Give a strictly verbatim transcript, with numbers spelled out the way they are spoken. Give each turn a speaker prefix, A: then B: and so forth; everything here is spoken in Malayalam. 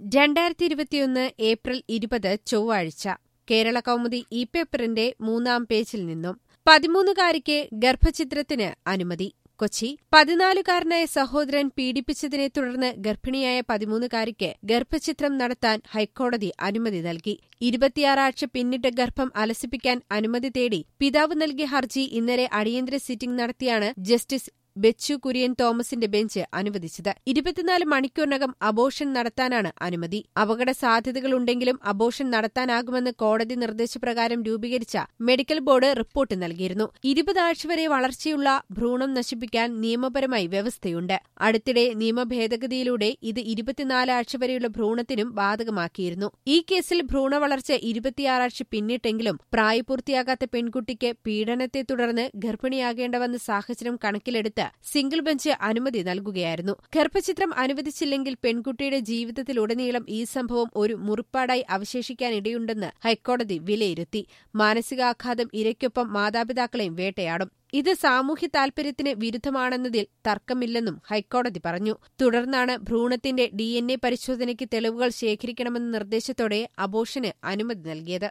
A: രണ്ടായിരത്തി ഇരുപത്തിയൊന്ന് ഏപ്രിൽ ഇരുപത് ചൊവ്വാഴ്ച കേരള കൗമുദി ഇ പേപ്പറിന്റെ മൂന്നാം പേജിൽ നിന്നും പതിമൂന്നുകാരിക്ക് ഗർഭഛിദ്രത്തിന് അനുമതി. കൊച്ചി. പതിനാലുകാരനായ സഹോദരൻ പീഡിപ്പിച്ചതിനെ തുടർന്ന് ഗർഭിണിയായ പതിമൂന്നുകാരിക്ക് ഗർഭഛിദ്രം നടത്താൻ ഹൈക്കോടതി അനുമതി നൽകി. ഇരുപത്തിയാറ് ആഴ്ച പിന്നിട്ട് ഗർഭം അലസിപ്പിക്കാൻ അനുമതി തേടി പിതാവ് നൽകിയ ഹർജി ഇന്നലെ അടിയന്തര സിറ്റിംഗ് നടത്തിയാണ് ജസ്റ്റിസ് ബെച്ചു കുര്യൻ തോമസിന്റെ ബെഞ്ച് അനുവദിച്ചത്. ഇരുപത്തിനാല് മണിക്കൂറിനകം അബോർഷൻ നടത്താനാണ് അനുമതി. അപകട സാധ്യതകളുണ്ടെങ്കിലും അബോർഷൻ നടത്താനാകുമെന്ന് കോടതി നിർദ്ദേശപ്രകാരം രൂപീകരിച്ച മെഡിക്കൽ ബോർഡ് റിപ്പോർട്ട് നൽകിയിരുന്നു. ഇരുപത് ആഴ്ച വരെ വളർച്ചയുള്ള ഭ്രൂണം നശിപ്പിക്കാൻ നിയമപരമായി വ്യവസ്ഥയുണ്ട്. അടുത്തിടെ നിയമഭേദഗതിയിലൂടെ ഇത് ഇരുപത്തിനാല് ആഴ്ച വരെയുള്ള ഭ്രൂണത്തിനും ബാധകമാക്കിയിരുന്നു. ഈ കേസിൽ ഭ്രൂണവളർച്ച ഇരുപത്തിയാറാഴ്ച പിന്നിട്ടെങ്കിലും പ്രായപൂർത്തിയാകാത്ത പെൺകുട്ടിക്ക് പീഡനത്തെ തുടർന്ന് ഗർഭിണിയാകേണ്ടവന്ന സാഹചര്യം കണക്കിലെടുത്ത് സിംഗിൾ ബെഞ്ച് അനുമതി നൽകുകയായിരുന്നു. ഗർഭഛിദ്രം അനുവദിച്ചില്ലെങ്കിൽ പെൺകുട്ടിയുടെ ജീവിതത്തിലുടനീളം ഈ സംഭവം ഒരു മുറിപ്പാടായി അവശേഷിക്കാനിടയുണ്ടെന്ന് ഹൈക്കോടതി വിലയിരുത്തി. മാനസികാഘാതം ഇരയ്ക്കൊപ്പം മാതാപിതാക്കളെയും വേട്ടയാടും. ഇത് സാമൂഹ്യ താൽപര്യത്തിന് വിരുദ്ധമാണെന്നതിൽ തർക്കമില്ലെന്നും ഹൈക്കോടതി പറഞ്ഞു. തുടർന്നാണ് ഭ്രൂണത്തിന്റെ ഡി എൻ എ പരിശോധനയ്ക്ക് തെളിവുകൾ ശേഖരിക്കണമെന്ന നിർദ്ദേശത്തോടെ അബോർഷന് അനുമതി നൽകിയത്.